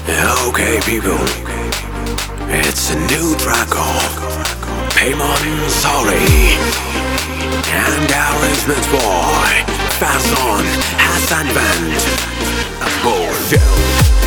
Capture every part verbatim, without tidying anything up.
Okay, people, it's a new track of Paymon Sorry and arrangement boy Fason Hassan Band Bullshit.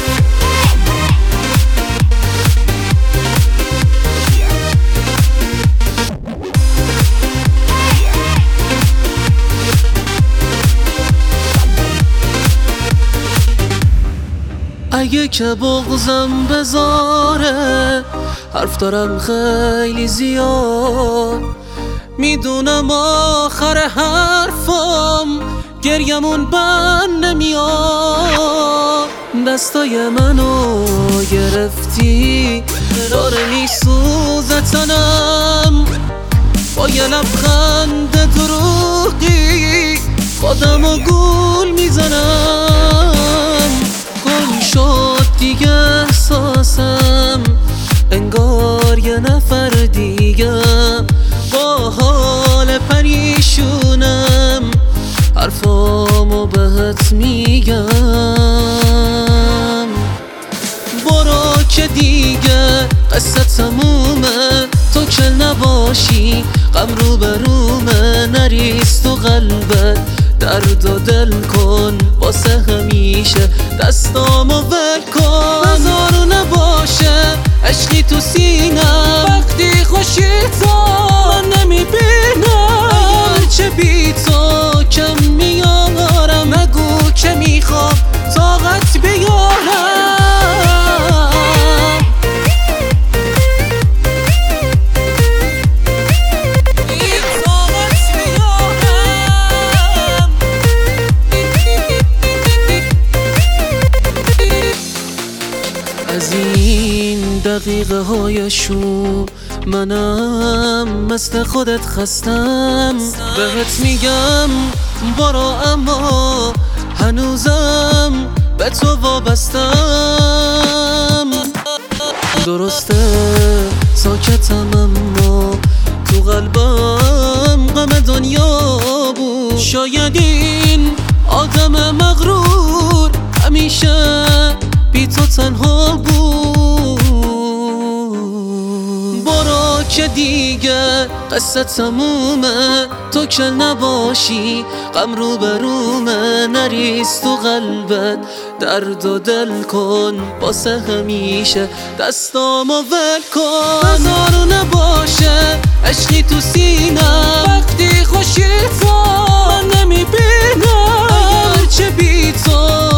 اگه که بغضم بذاره حرف دارم خیلی زیاد، میدونم آخر حرفم گریمون بند نمیاد. دستای منو گرفتی داره میسوزه تنم، با یه لبخند دروغی خودمو گول میزنم. گم شد دیگه احساسم، انگار یه نفر دیگه با حال پریشونم حرفامو بهت میگم. برو که دیگه قصه تمومه، تو که نباشی غم رو برومه. نریز تو قلبت درد و دل کن واسه همیشه، دستامو ول کن. بذارو نباشه عشقی تو سینم، وقتی خوشی تو من نمیبینم. اگرچه بی تو کم میارم، نگو که میخوام طاقت بیارم. از این دقیقه هایشون منم مثل خودت خستم. بهت میگم برو، اما هنوزم به تو وابستم. درسته ساکتم اما تو قلبم غم دنیا بود. شاید این آدم مغرور همیشه بی تو تنها بود. برو که دیگه قصه تمومه، تو که نباشی غم رو برومه. نریز تو قلبت درد و دل کن واسه همیشه، دستامو ول کن. بذارو نباشه عشقی تو سینم، وقتی خوشی تو من نمیبینم. اگرچه بی تو